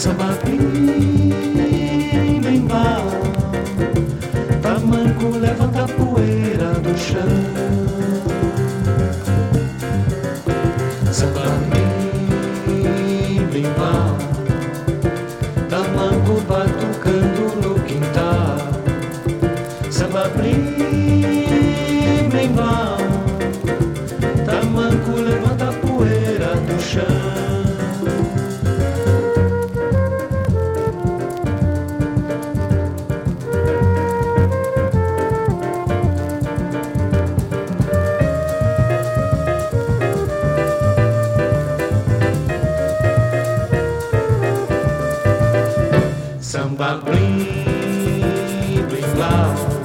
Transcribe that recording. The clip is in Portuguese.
Samba bim, bem bal. Tamanco levanta a poeira do chão. Samba bim, bem bal. Tamanco batucando no quintal. Samba bim, bem bal. Tamanco levanta a poeira do chão. Samba blim, blim, blau.